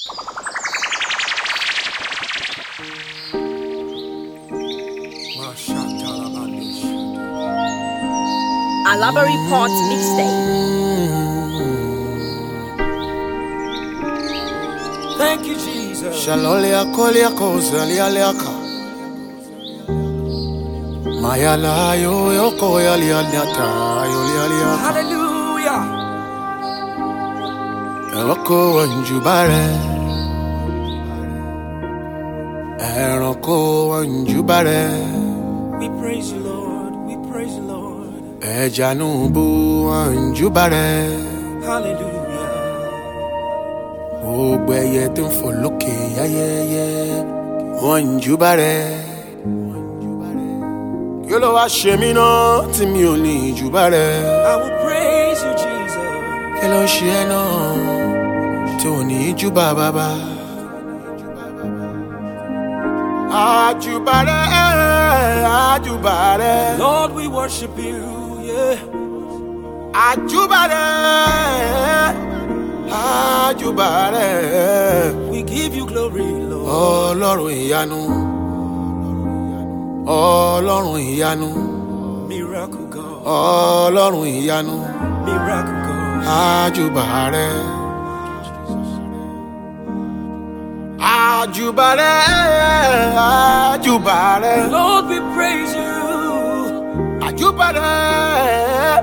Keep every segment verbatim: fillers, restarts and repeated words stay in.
Alaba Report Mixtape. Thank you, Jesus. Shalolia kolia kozalia liaka. Mayala yo yo koya lianyata yo lialia. Hallelujah. Eroko wanjubare. Eroko wanjubare. We praise you, Lord. We praise you, Lord. Ejanubu wanjubare. Hallelujah. Ogbeye tó ń fò lókè yáyẹyẹ wọ́n ń júbàrẹ̀. Kí ló wá ṣe mí náà tí mi ò ní júbàrẹ̀? I will praise you, Jesus. Kí ló ṣe ẹ́ náà tí ò ní júbà bàbá? Àjùbàrẹ̀, àjùbàrẹ̀. Lord, we worship you, yeah. Àjùbàrẹ̀. Àjùbàrẹ̀. We give you glory, Lord. Ọlọ́run ìyanu, Ọlọ́run ìyanu, Miracle God, Ọlọ́run ìyanu, miracle God. àjùbàrẹ̀. Àjùbàrẹ̀, àjùbàrẹ̀. Lord, we praise you. Àjùbàrẹ̀,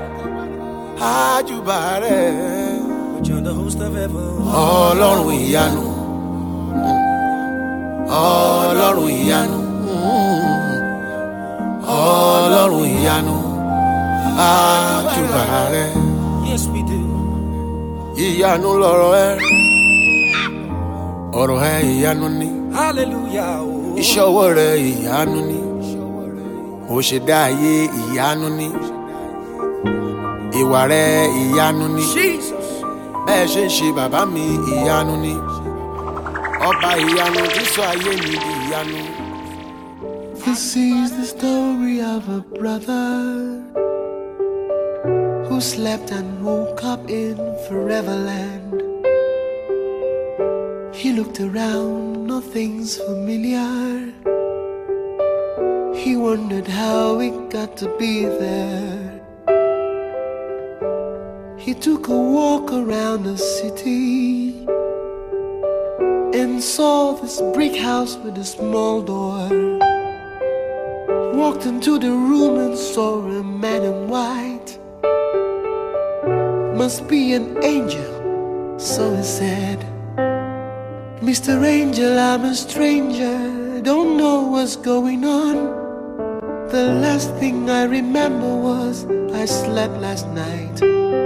àjùbàrẹ̀. You're the host of heaven. Ọlọ́run ìyanu, Ọlọ́run ìyanu, Ọlọ́run ìyanu, àjùbàrẹ̀. Yes, we do. Ìyanu lọ̀rọ̀ ẹ, ọ̀rọ̀ ẹ ìyanu ni, Hallelujah. Oh. iṣẹ́ ọwọ́ rẹ ìyanu ni, ó ṣe dá ayé ìyanu ni, ìwà rẹ ìyanu ni, Jesus. bẹ́ẹ̀ ṣe ń ṣe bàbá mi ìyanu ni, ọba ìyanu tí sọ ayé mi di ìyanu. This is the story of a brother who slept and woke up in Foreverland. He looked around, nothing's familiar. He wondered how it got to be there. He took a walk around the city and saw this brick house with a small door. Walked into the room and saw a man in white. Must be an angel, so he said. Mister Angel, I'm a stranger, don't know what's going on. The last thing I remember was I slept last night.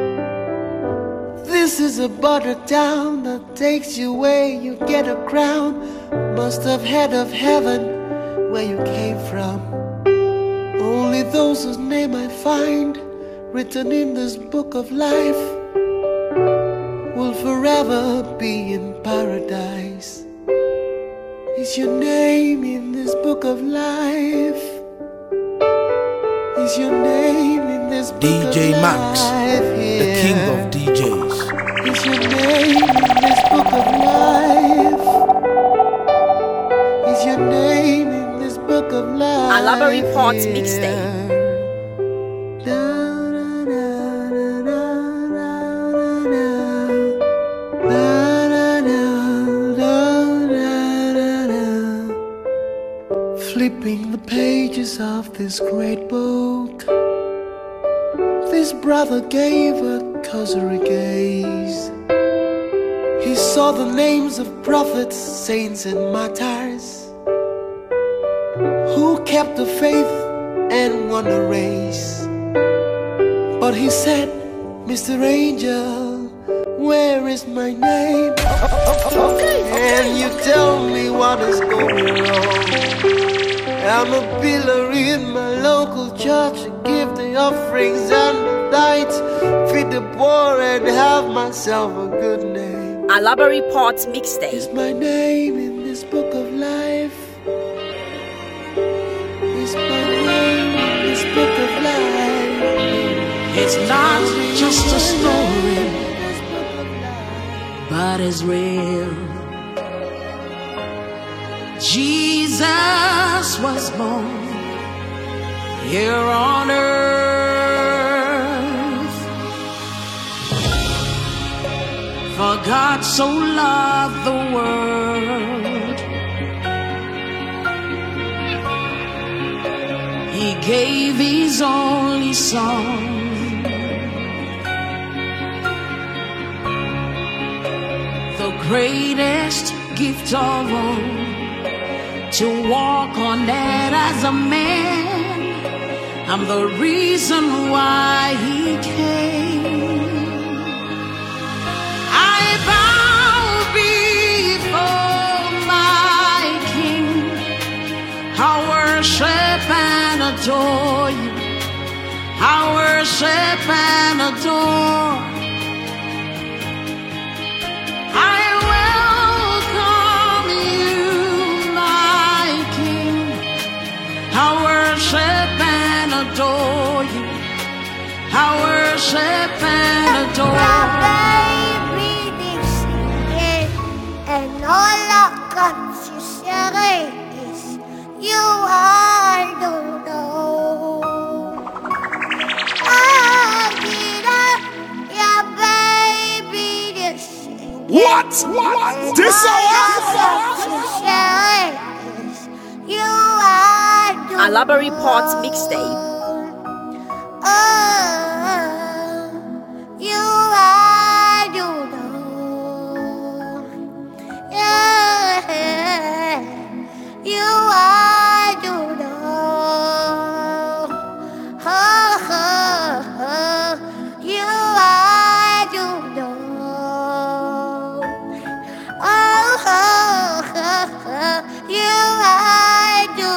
This is a border town that takes you where you get a crown. Must have head of heaven where you came from. Only those whose name I find written in this book of life will forever be in paradise. Is your name in this book of life? Is your name in this book D J of Max, life? Yeah. the king of D Js. Is your name in this book of life? Is your name in this book of life? Alaba Report Mixtape. Flipping the pages of this great book, this brother gave a cursory gaze. He saw the names of prophets, saints and martyrs who kept the faith and won the race. But he said, Mister Angel, where is my name? Okay, Can you tell me what is going on? I'm a pillar in my local church, give the offerings and the tithes, feed the poor and have myself a good name. Alaba Report Mixtape. Is my name in this book of life? Is my name in this book of life? It's not just a story, but it's real. Jesus was born here on earth. For God so loved the world, He gave His only Son, the greatest gift of all, to walk on that as a man. I'm the reason why He came. I bow before my King. I worship and adore You. I worship and adore. I welcome You, my King. I worship and adore You. I worship and adore. Baby, they singing, and all I got to say is You are the Lord. Ah, yeah, baby, they singing. What? What? This All I hour? got to say is You are the Alaba Reports Mixtape. Oh, You are the Lord. Yeah, You are the Lord. Oh, oh, oh. You are the Lord. Oh, oh, oh, oh. You are the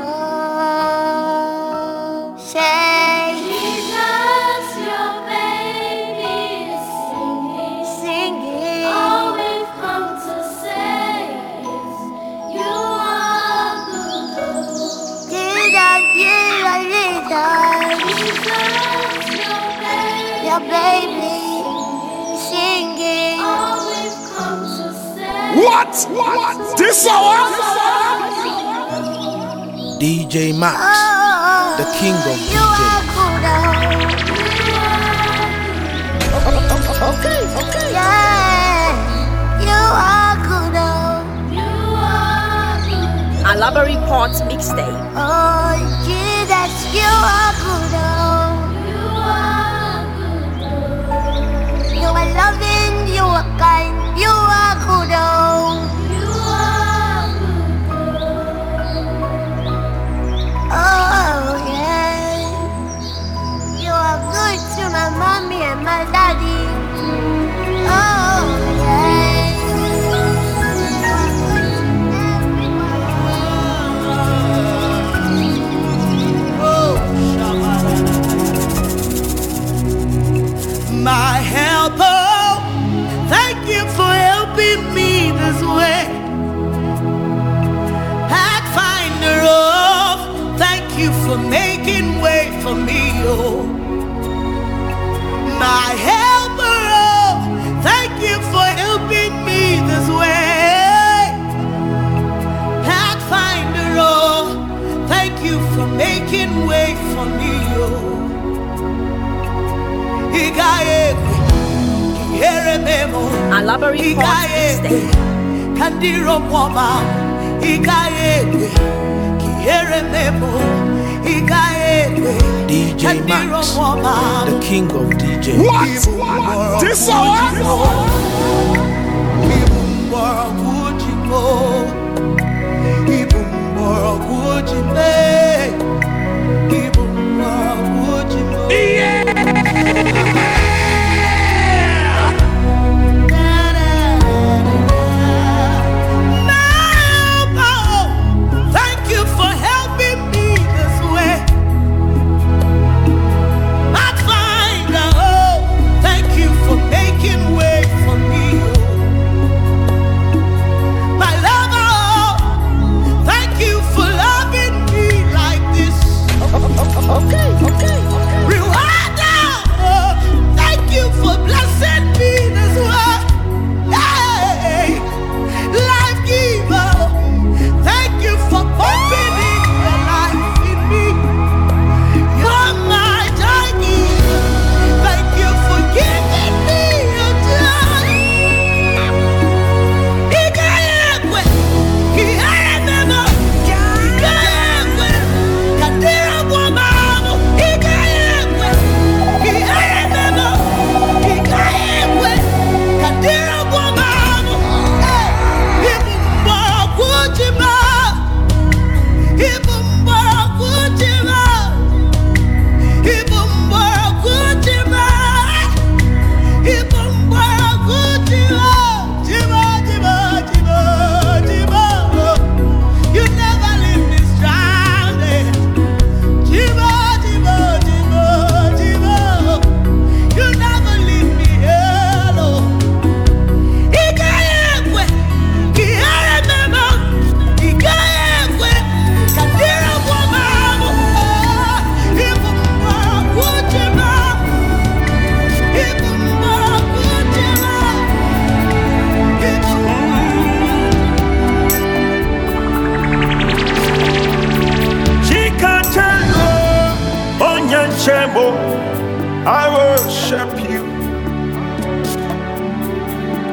Lord. Say, Jesus, your baby is singing. singing. All we've come to say is You are good. Jesus, Jesus, Jesus. Jesus, your baby. Your baby singing. All we've come to say. What? What? This hour? D J Max, Oh, the king of You are good. Okay, okay. Yeah, You are good. You are good. Alaba Reports Mixtape. Oh, Jesus, You are good. You are good. You are loving, You are kind, You are good. You are good. Oh, yeah. You are good to my mommy and my daddy. Oh, yeah. My helper, thank You for helping me this way. Pathfinder, oh, thank You for making way for me, oh. My helper, oh, thank You for helping me this way. Pathfinder, oh, thank You for making way for me, oh. Ikayewe, Yerememo, Alaba Reports Ikayewe, Mixtape. Kandiro Mwama, Ikayewe, Yerememo, Ikayewe, D J Kandiro Max, Mwama. the king of D J. What? What? This hour? Ibumbora kujimo, Ibumbora kujime, Ibumbora kujimo. Thank You for helping me this way. Pathfinder, oh, thank You for making way for me. Oh. My lover,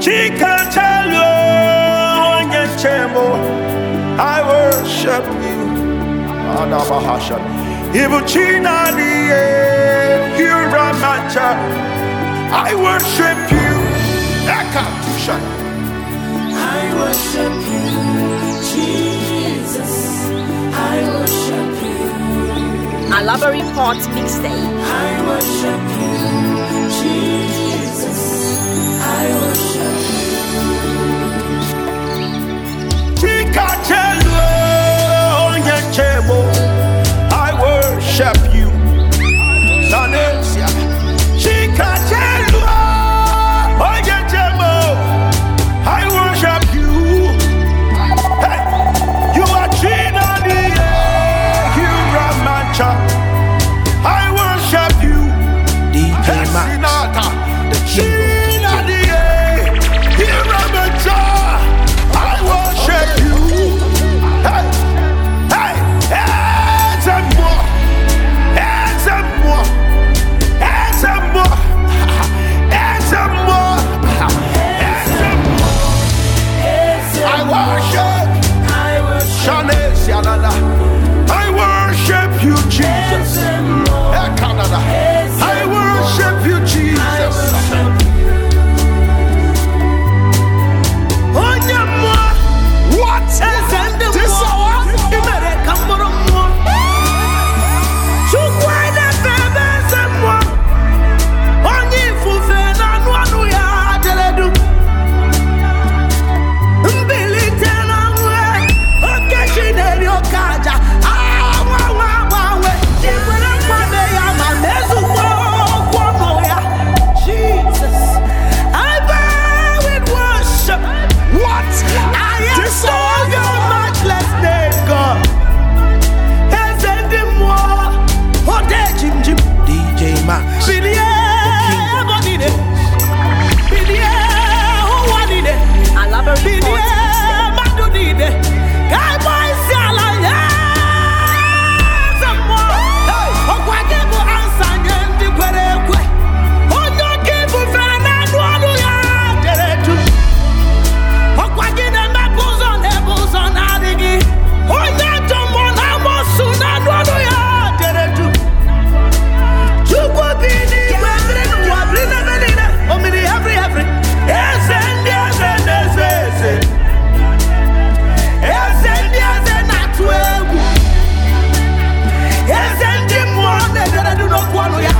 Chikatalo, Nyechemo, I worship you. Adabahasha. Ibuchina die, Huramacha, I worship you. Ekatusha. I worship you, Jesus. I worship you. Alaba Report Mixtape. I worship you, Jesus. I worship you. Chikatelo, Nyechemo, I worship you. Sanesia. Chikatelo, Nyechemo, I worship you. Hey, you are China the Huramancha. I worship you. D J Max, the king of D J. I worship you. Hey, hey, hands and more, hands and more, hands and more, hands and more, hands and more. I worship, I worship Shane Sianana. I worship you, Jesus. Eh, Canada. I worship you, Jesus. What? This hour? Jesus, I bow in worship. What? I This adore hour? your matchless name, God. Ezendimwa, ode Jim Jim. D J Max, Bidie, bonine. Bidie, wanine. Alaba Report Bidie, Mixtape. madunine. Guy boy siala, yeah. Zamwa. Okwagibu ansanye ndi kwere kwe. Onyo kibu fena nuanu ya deretu. Okwagine mebuzo nebuzo nadigi. Onye tomo na mosu na nuanu ya deretu. Chukwu bini kwebiri nuwa brine benine. Omini every every. Eze ndi eze neze eze. Eze ndi eze natu egwu. Eze ndi mmụọ na-ederedu n'okwu ọnụ ya.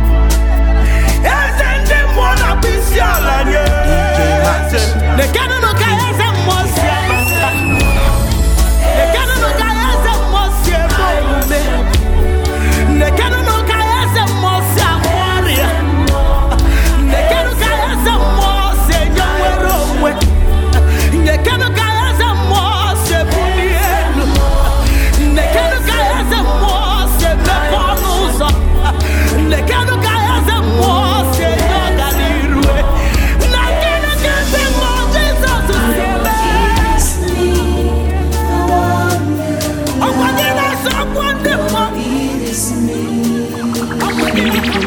Eze ndị mmụọ na-akpụ isi ala nye eze. Lekenụnụ ka eze mmụọ si amasa. Lekenụnụ ka eze mmụọ si eme omume. Lekenụnụ ka eze mmụọ si ahụ ọrịa. Lekenụ ka eze mmụọ si enye nwere onwe. Lekenụ ka eze mmụọ si ebuli elu. Lekenụ ka eze mmụọ si emepe ọnụ ụzọ. Lekenụ ka eze mmụọ si enye ọganiru. Lekenụ ka eze mmụọ Jizọs si eme. Ọkwa gị na-asa ọkwa ndị mmụọ. Ọkwa gị na-asa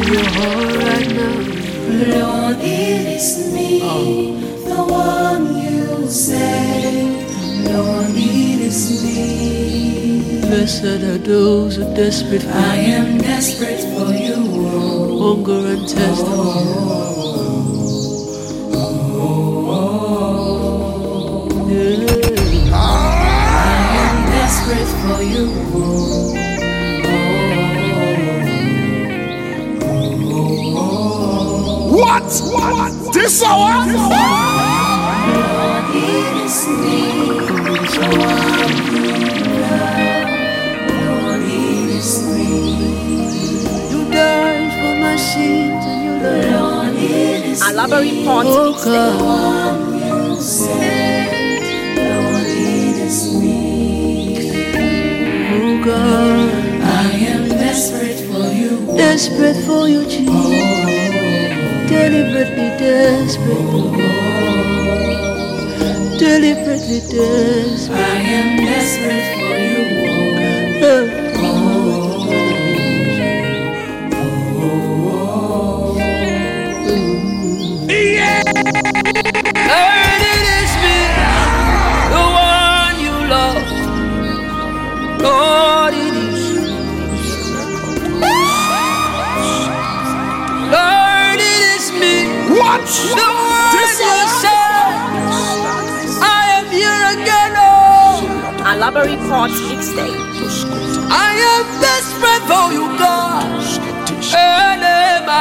Lord, it is me, the one you say. Lord, it is me. Blessed are those who are desperate for I am desperate for you. hunger and thirst for you. I am desperate for you. What? What? This hour? Lord, it is me, the one you love. Lord, it is me. You died for my sins and you died. Lord, it is Alaba Report Oh Mixtape. God, one you say. Lord, it is me. oh God, I am desperate for you. desperate for you, Jesus. Deliberately desperate, deliberately desperate. I am desperate for you. Oh. Alabari Port Mixtape. I am desperate for you, God. Elema,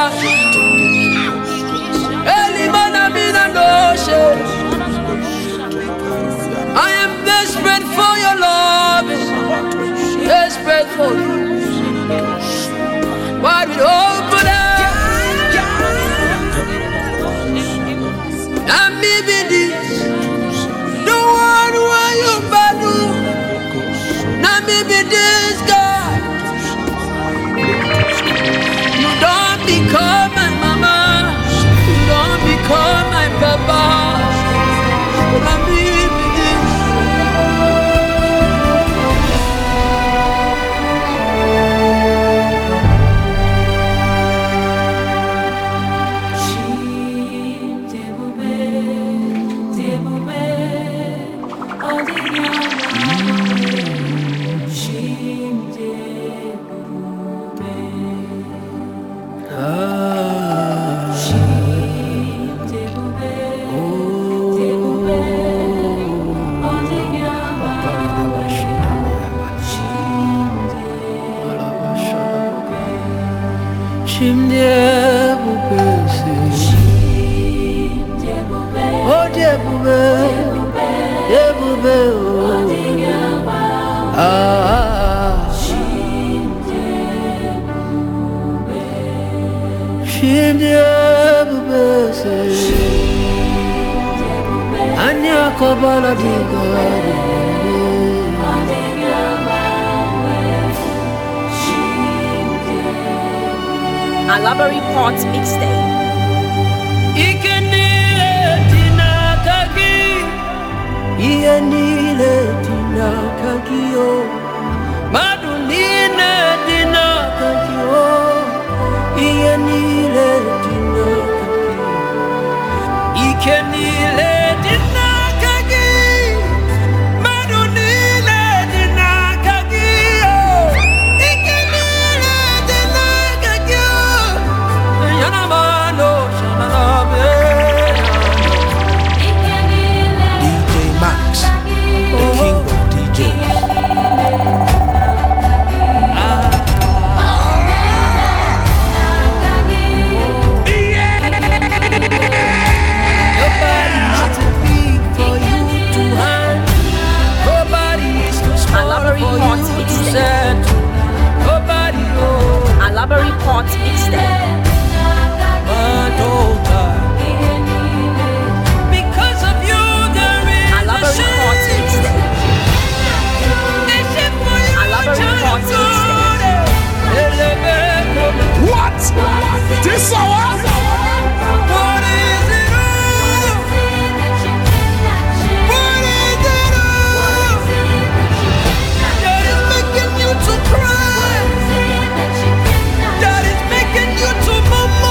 Elimana Minandoshe. I am desperate for your love, desperate for you. Why we open up? I'm maybe this. The one where you badu. Now maybe this God. You don't become my mama. You don't become my papa. Now maybe this. Alabari Port Mixtape. Ikenile tinakaki, ienile tinakakio, madunine tinakakio, ienile tinakakio, ikenile tinakaki, madunine tinakakio, ikenile tinakakio, yanamano shananabe. D J Max, the king of D Js. Alabari Port Mixtape. Alabari Port Mixtape. Because of you, there is Alabari Port Mixtape. Alabari Port Mixtape. What? This hour? What is it all? What is it all? That is making you to cry. That is making you to murmur.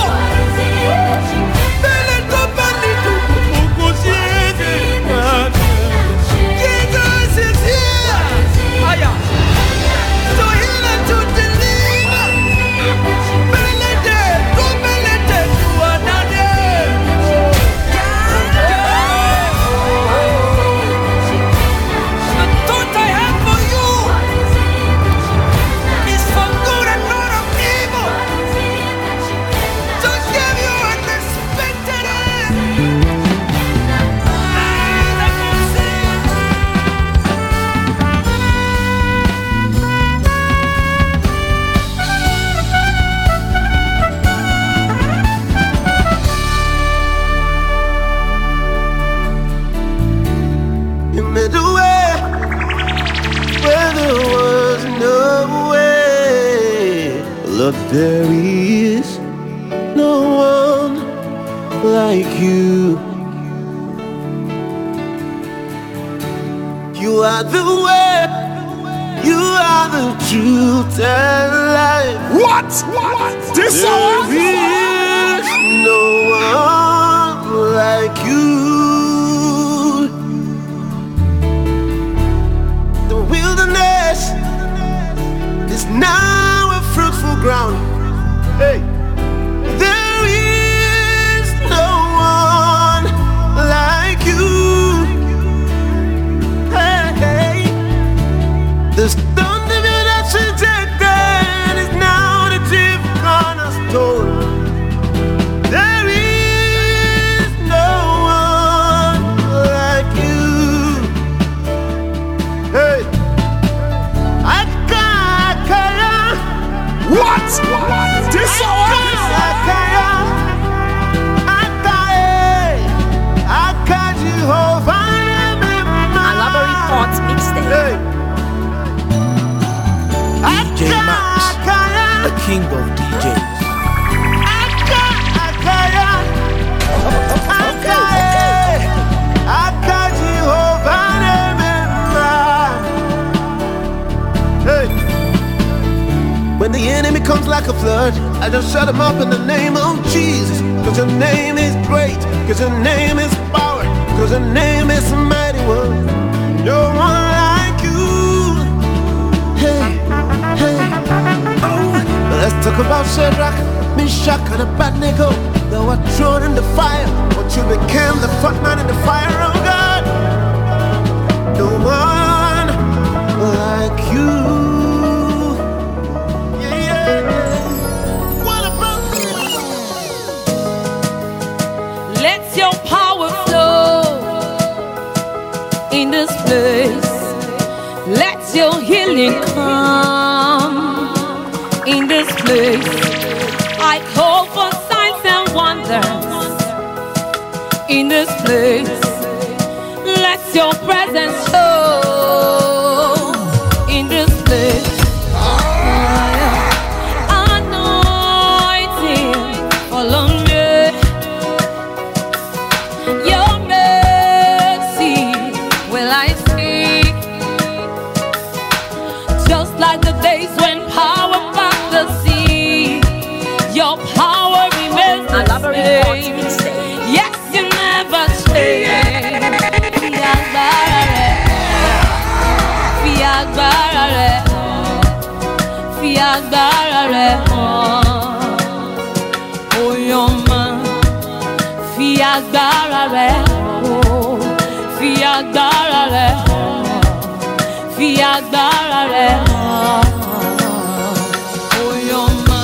Jesus is here. Aya. To heal and to deliver. Belete, to belete, to another. The thought I have for you is for good and not of evil, to give you an expected end. You made a way where there was no way. Lord, there is no one like you. You are the way, you are the truth and life. What? What? This There hour? is no one like you. The wilderness is now a fruitful ground. Hey, there is no one like you. Hey, hey. king of D Js. Aka, Akaya, Akaye, Aka Jehovah remember. Hey. When the enemy comes like a flood, I just shut him up in the name of Jesus. Cause your name is great, cause your name is power, cause your name is mighty one. No one like you. Hey, hey, oh. Let's talk about Shadrach, Meshach, and Abednego. They were thrown in the fire, but you became the front man in the fire of God. No one like you. Let your power flow in this place. Let your healing come in this place. I call for signs and wonders in this place. Let your presence show in this place. Anointing, follow me. Like the days when power packed the sea, your power remains the same. Yes, you never change. Fi agbára rẹ̀, fi agbára rẹ̀ hàn. Oyoma, fi agbára rẹ̀ hàn, fi agbára rẹ̀ hàn. Fi agbára rẹ̀ hàn. Oyoma,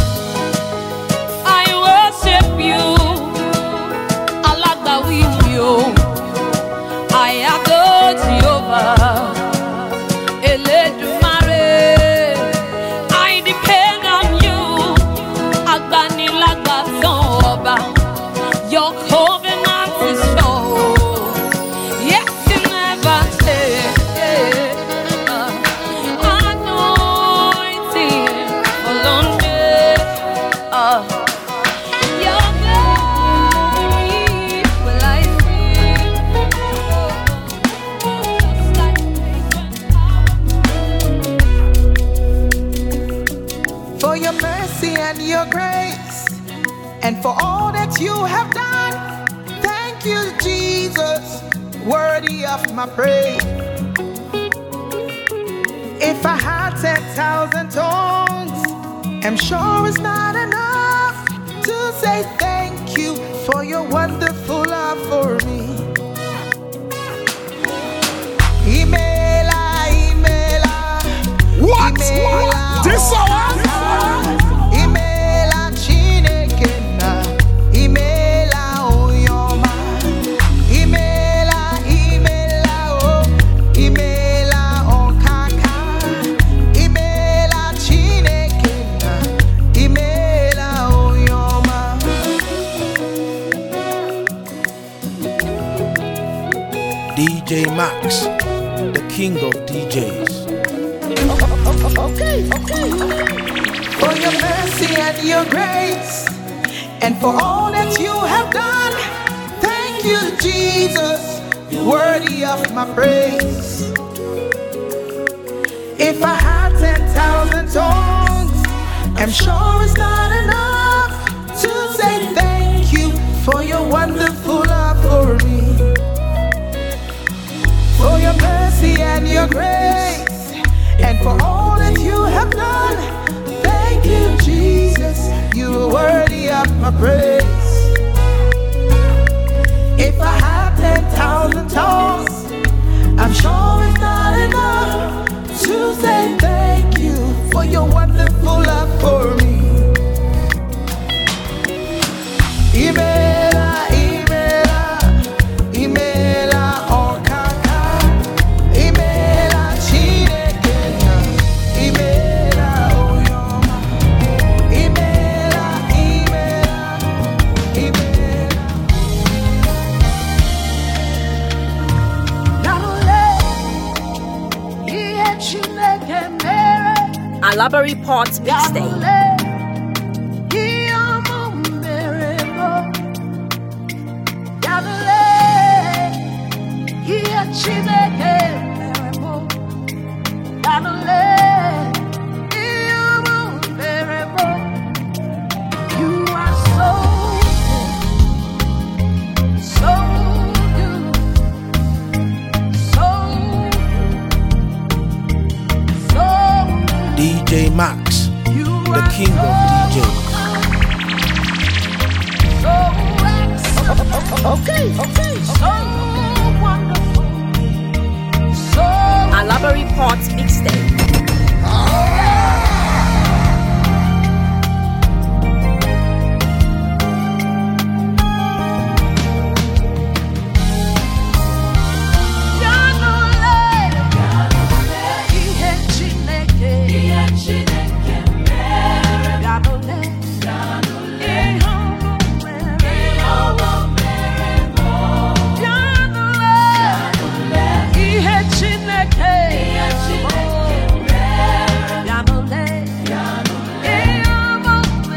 I worship you. Alágbàwí mi o, I adore Jehovah. Elédùmarè, I depend on you. Agbanilágbàtàn ọba, your covenant is sure. Yes, you never change. For your mercy and your grace, and for all that you have done, thank you, Jesus, worthy of my praise. If I had ten thousand tongues, I'm sure it's not enough to say thank you for your wonderful love for me. Imela, Imela, What? Imela, What? This song? Imela, Chinekena, Imela, Oyoma, Imela, Imela, oh, Imela, Okaka, Imela, Chinekena, Imela, Oyoma. D J Max, the king of D Js. Okay, okay. For your mercy and your grace, and for all that you have done, thank you, Jesus, worthy of my praise. If I had ten thousand tongues, I'm sure it's not enough to say thank you for your wonderful love for me. For your mercy and your grace, and for all that you have done, thank you, Jesus, you are worthy of my praise. If I had ten thousand tongues, I'm sure it's not enough to say thank you for your wonderful love for me. Imela, Imela, Imela, Okaka, Imela, Chinekena, Imela, Oyoma, Imela, Imela, Imela. Nanole, Iye Chineke mere, Alabari Port Mixtape. Nanole. Chineke meremo, Yanole, Iumu meremo. You are so good, so good, so good, so good. D J Max, You the are king of D Js. so excellent. Okay, okay. So wonderful, so Alaba Report Mixtape. Yanole, Ihe Chineke, Yanole, Ihe ọma mere. Yanole, Ihe Chineke, Yanole, Ihe ọma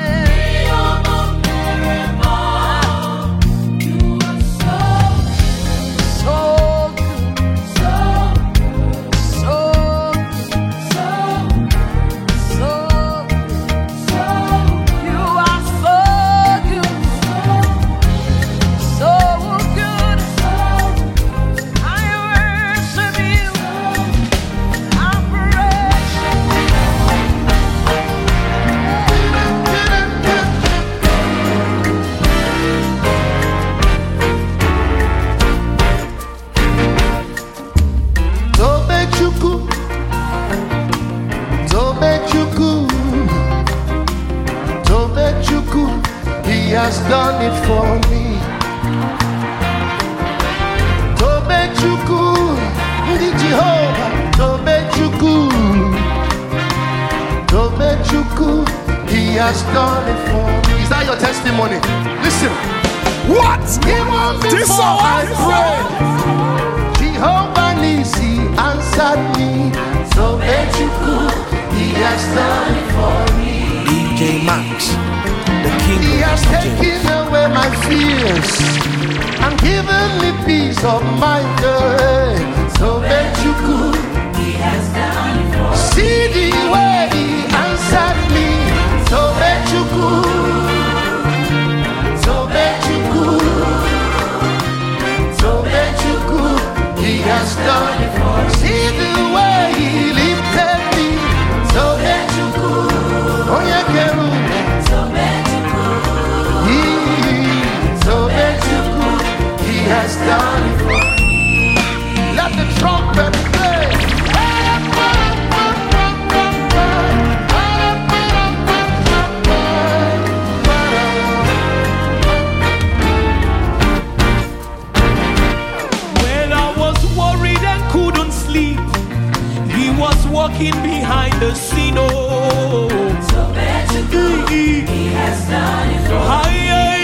mere. So good, so so so you are so good, so good. I worship you, I praise Tobechuku, Tobechuku, Tobechuku, he has done it for me. Tobechuku, the Jehovah, Tobechuku, Tobechuku, he has done it for me. Is that your testimony? Listen. What? Even This before how I I prayed, Jehovah Nissi answered me. So Bechuku, he has done it for me. D J Max, the king He has of D Js. taken away my fears and given me peace of mind. eh. So Bechuku, he has done it for me. See the way he answered me. So Bechuku, so Bechuku, so Bechuku, he has done it for me. See the way he lifted me. So Bechuku, oh yeah, Keru. He, so Bechuku, he has done it for me. Let the trumpet play. When I was worried and couldn't sleep, he was walking behind the scene. Oh, he has done it for me.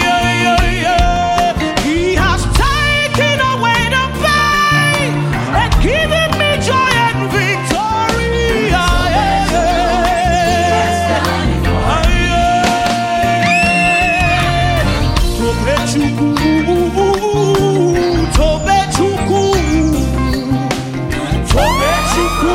He has taken away the pain and given me joy and victory. Tobechuku, Tobechuku,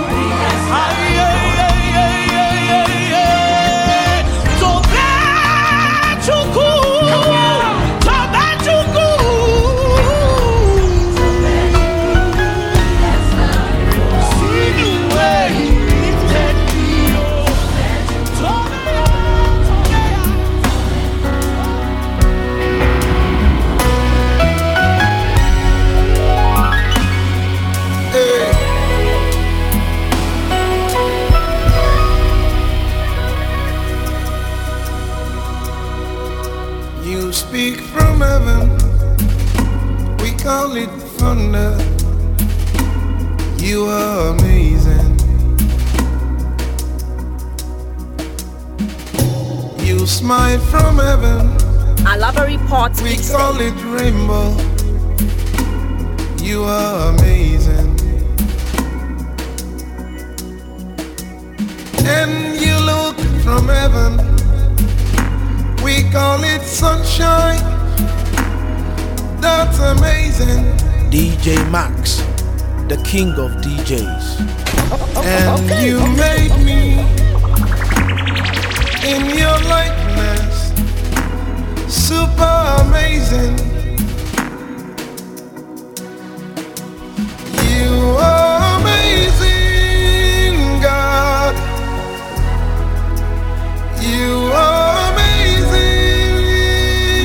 speak from heaven, we call it thunder. You are amazing. You smile from heaven, Alaba Report we Mixtape. call it rainbow. You are amazing. And you look from heaven, we call it sunshine. That's amazing. D J Max, the king of D Js. And you made me in your likeness, super amazing. You are amazing, God. You are amazing.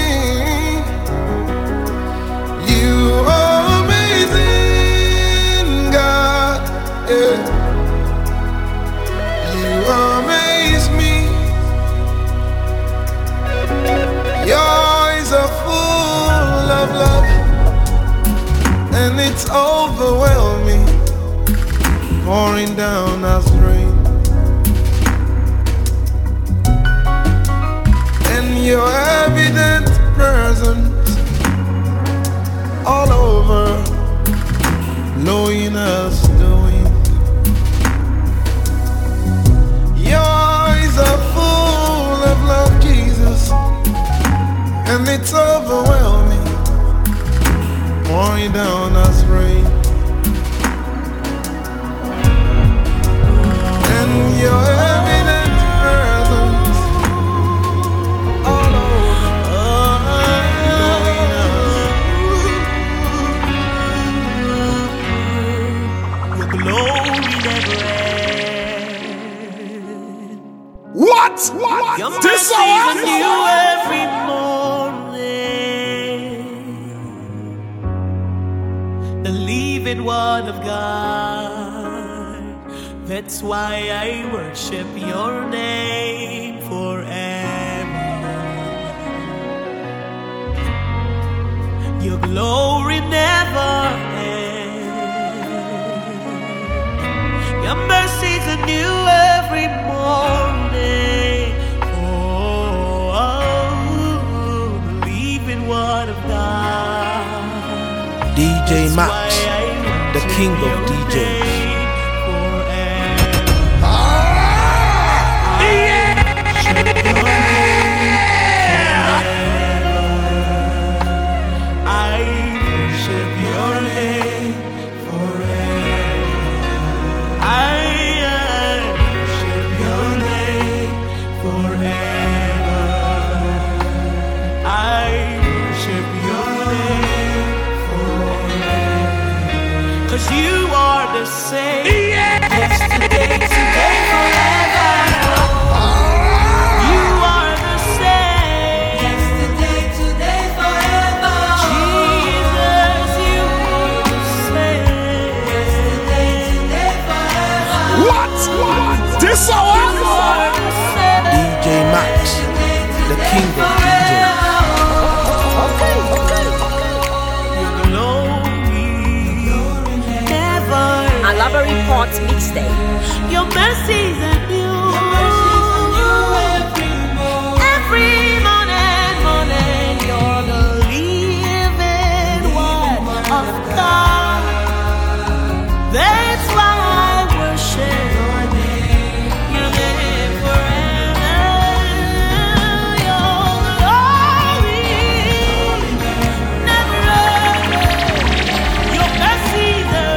You are amazing, God. Yeah. You amaze me. Your eyes are full of love, and it's overwhelming, pouring down as rain. And your evident presence all over, knowing us doing. Your eyes are full of love, Jesus, and it's overwhelming, pouring down as rain. And your evident presence all over, knowing us. Your glory never ends. What? What? Your This mercies are one? new every morning. The living word of God. That's why I worship your name forever. Your glory never ends. Your mercies are new every morning. Oh, oh, the living word of God. D J Max, the king of D Js. Cause you are the same, yesterday, today, forever. You are the same, yesterday, today, forever. Jesus, you are the same, yesterday, today, forever. What? What? This one? D J Max, the king of D Js. Alabari Port Mixtape. Your mercies are new. Every morning, every morning, morning. You're the living word of God. That's why I worship your name. Your name forever. Your glory never ends. Your mercies are.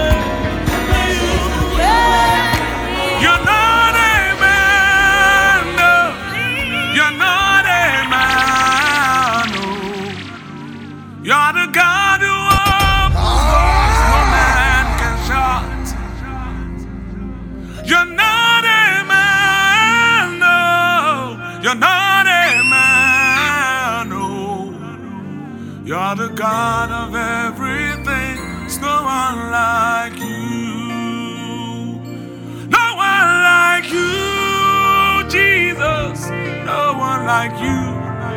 You're not a man, no. You're not a man, no. You're the God who opens no man can shut. You're not a man, no. You're not a man, no. You're the God of everything. There's no one like you. No one like you, Jesus. No one like you.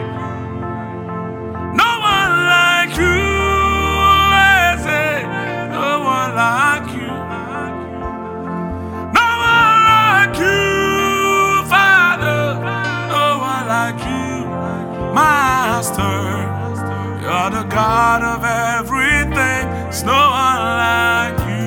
No one like you. I say, no one like you. No one like you, Father. No one like you, Master. You're the God of everything. There's no one like you.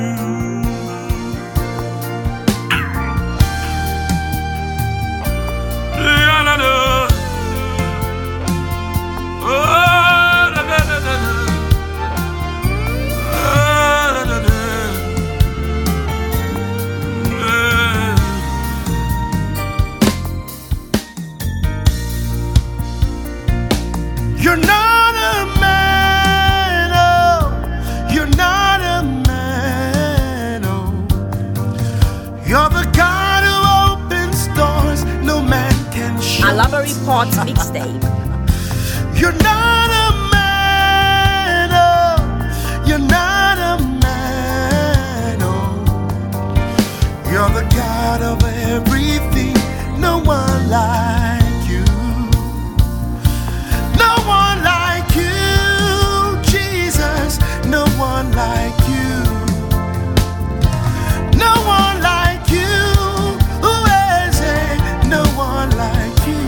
Report mixtape. You're not a man, oh, you're not a man, oh. You're the God of everything, no one like you. No one like you, Jesus, no one like you. No one like you, who is it? No one like you.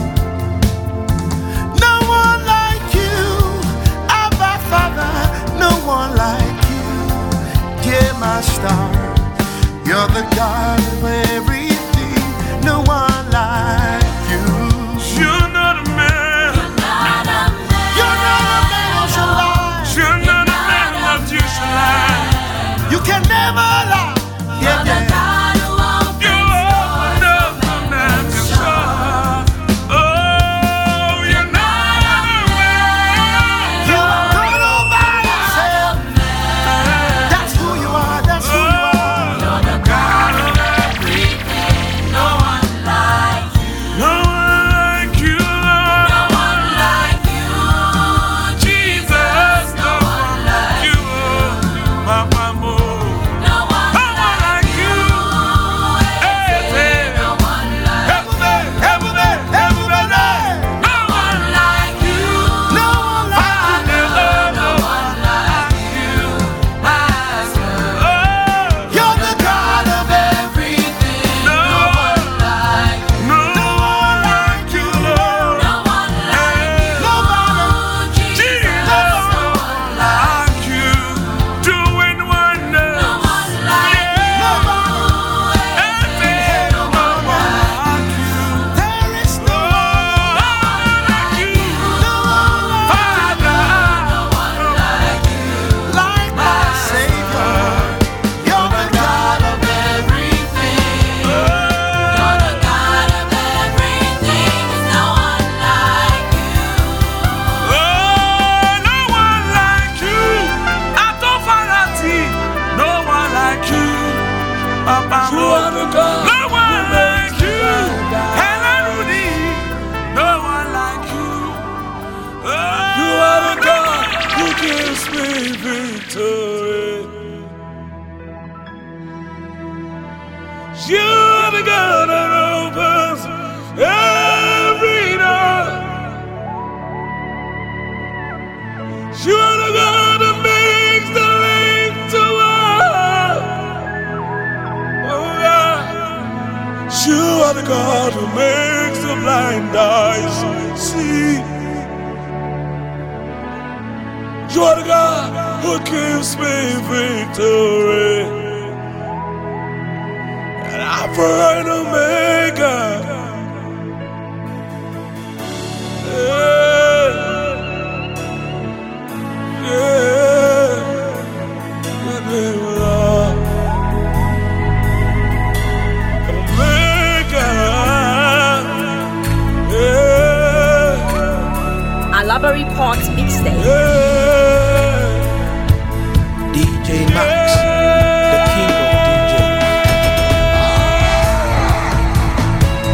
No one like you, Abba Father, no one like you. Dear Master, you're the God of everything, no one like you. You're not a man. You're not a man. You're not a man who shall lie. You're not a man that you shall lie. You can never lie. Yeah, yeah. You open up the man to shine. Oh, you're not a man. You are God all by yourself. That's who you are. That's who you are. You're the God of everything. No one like you. No one like you, Lord. No one like you. Jesus, no one like you. Papa Mo. No one like you. Hey, hey. No one like you. Everybody, everybody. No one like you. No one like you. No one like you. Oh, You're the God of everything. no one like you. No one like you, Lord. No one like Nobody. Jesus, no one like you. Doing wonders. No one like you. Nobody. No one like you. There is no Oh, like you. no one Father. No one like you. like my Savior. You're the God of everything. You're the God of everything. No one like you. Oh, no one like you. Atofarati. No one like you. Papa Mo. No one like you. Helen Rudy. No one like you. Oh, you are the God who gives me victory. You are the God that opens every door. You are the God that makes the lame to walk. Oh God. You are the God who makes the blind eyes see. You are the God who gives me victory. And Alpha and Omega. Yeah. Yeah. Your name, Lord. Omega. Yeah. Alaba Report mixtape. Yeah. D J Max, the king of D J.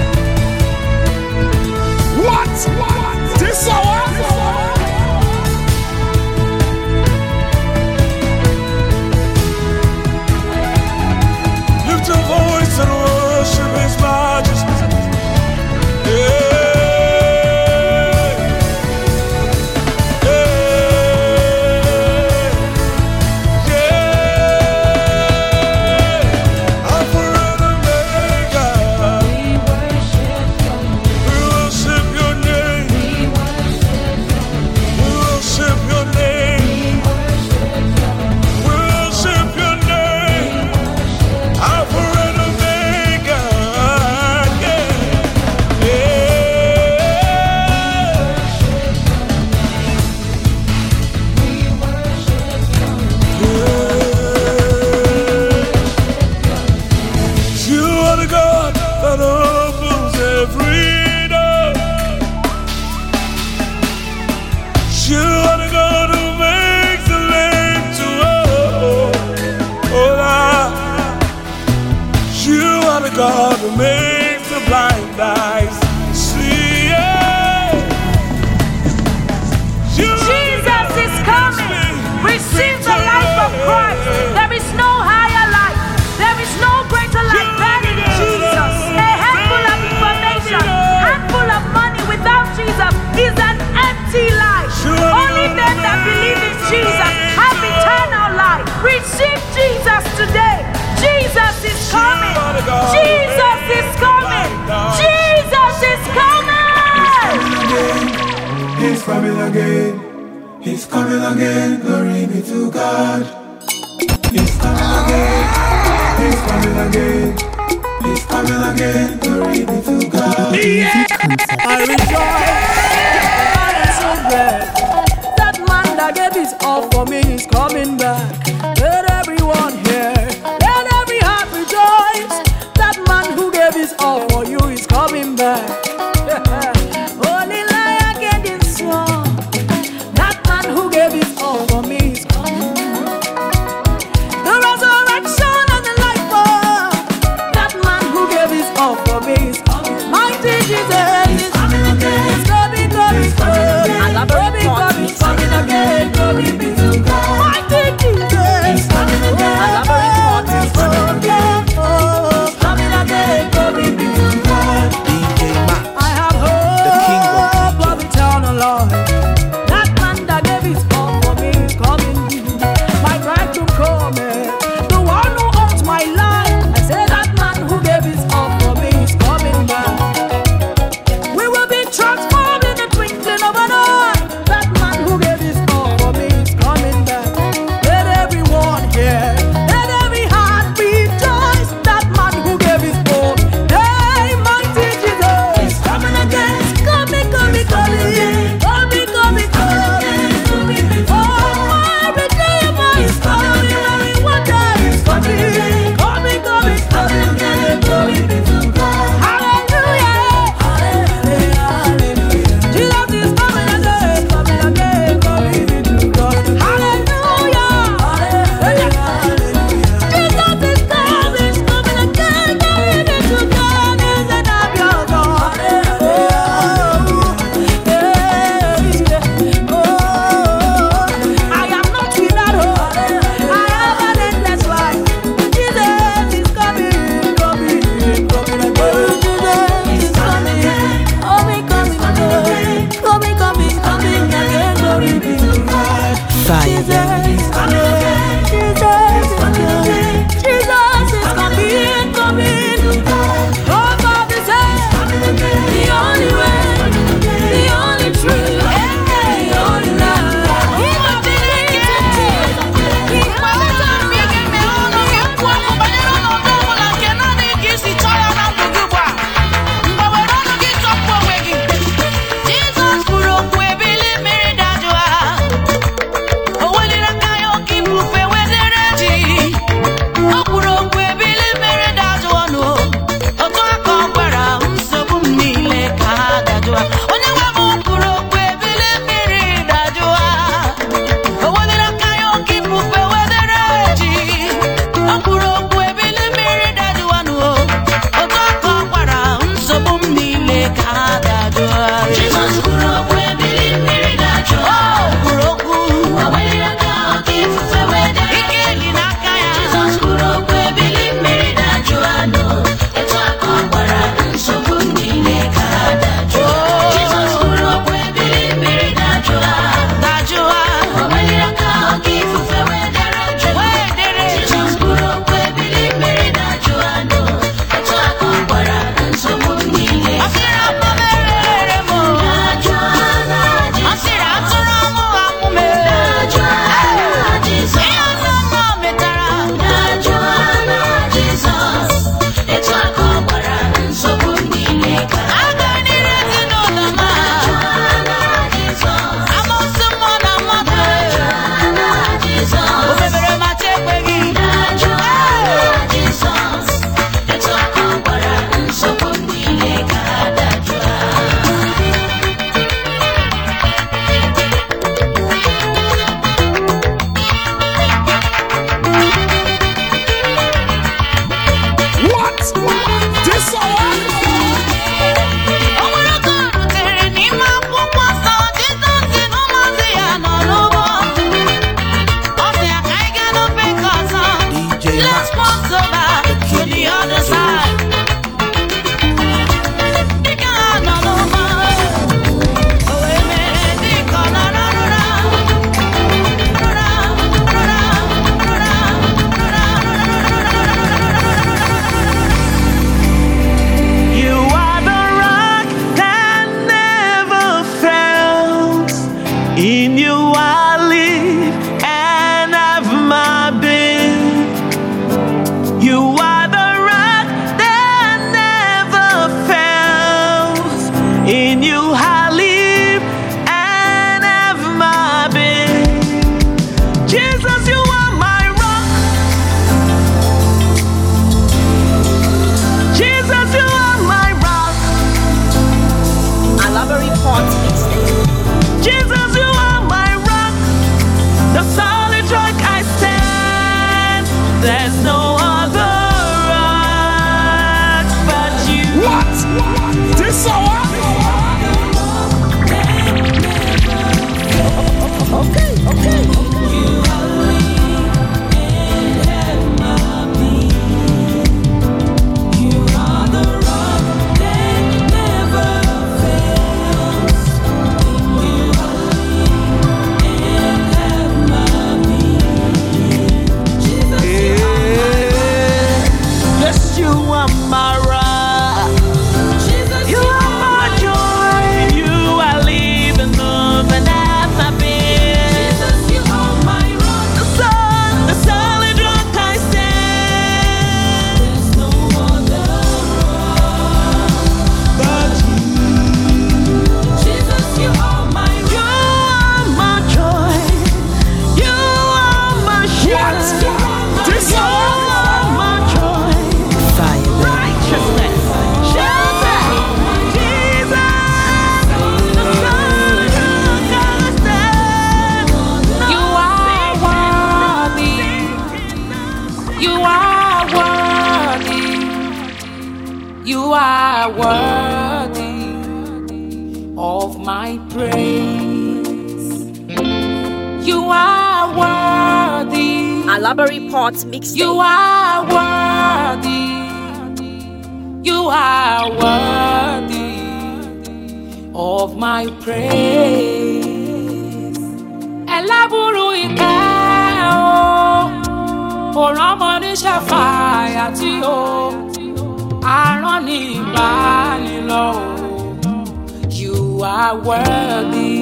receive Jesus today. Jesus is coming. Jesus is coming. Jesus is coming. He's coming again. He's coming again. Glory be to God. He's coming again. He's coming again. He's coming again. Glory be to God. Yeah. I rejoice. I am so glad. That man that gave his all for me is coming back. Let everyone hear. Let every heart rejoice. That man who gave his all for you is coming back. Only lie again this song. That man who gave his all for me is coming back. The resurrection and the life of that man who gave his all for me is coming. Mighty Jesus is coming again. He's coming, coming, coming. Coming, coming, coming again. Glory be to God. Mighty Jesus. worthy of my praise. You are worthy. Alabari Pot Mixtape. You are worthy. You are worthy of my praise. Elaburu ike o, oramo ni shafaya ti o, aran ni ibanilo. You are worthy.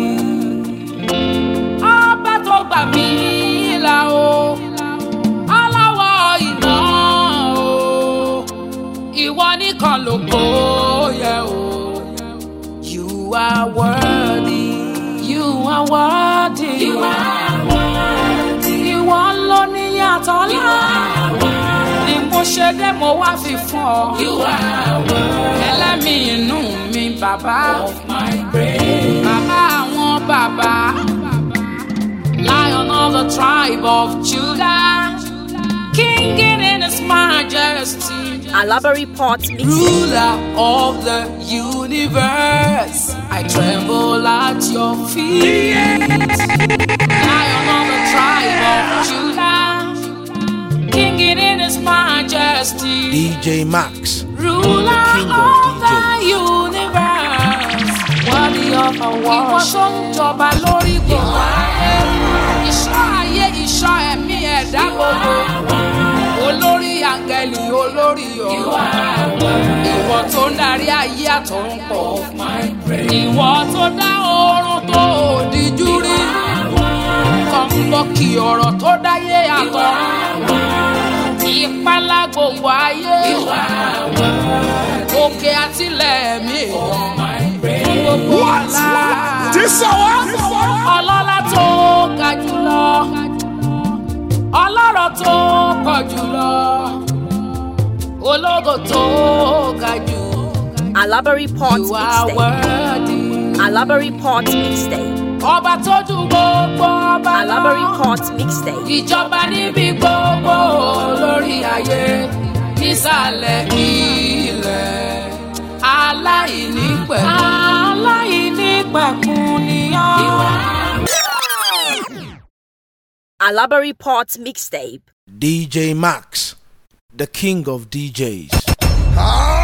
Ọba tó gbà mí là o, aláwọ̀ iná o, ìwọ nìkan lógo yẹ o. You are worthy. You are worthy. You are worthy. Ìwọ ló ní yàtọ̀ lá. Ni mo ṣe dé mo wá fi fún ọ. You are worthy. Ẹlẹ́mìí inú mi bàbá. Of my praise. Bàbá àwọn bàbá. Lion of the tribe of Judah. King in his majesty. Alabari Pot Mixtape. Ruler of the universe, I tremble at your feet. Lion of the tribe of Judah, King in his majesty. D J Max, Ruler the king of, of D Js. the universe, worthy of our worship. Ìwọ tó ń jọba lórí gbogbo ayé, ìṣọ́ ayé, ìṣọ́ ẹ̀mí ẹ̀dá gbogbo. Olórí áńgẹ́lì, olórí ọ̀run. Ìwọ tó ń darí ayé àtọ̀run pọ̀. Ìwọ tó dá oorun tó òdìjú rí. Kọ̀ǹbọ̀kì ọ̀rọ̀ tó dáyé àtọ̀run. Ìpalá gbogbo ayé. Òkè àtìlẹ̀ mi. Gbogbo ọlá. Ọlọ́lá tó ga jùlọ. Ọlọ́rọ̀ tó pọ̀ jùlọ, ológo tó ga jù. Alabari Pot You are Mixtape. worthy. Alabari Pot Mixtape. Ọba tó ju gbogbo ọba lọ. Alabari Pot Mixtape. Ìjọba níbi gbogbo lórí ayé, nísàlẹ̀ ilẹ̀. Aláìnípẹ̀kun. Aláìnípẹ̀kun ni ọ́. Alabari Pot Mixtape. D J Max, the king of D Js.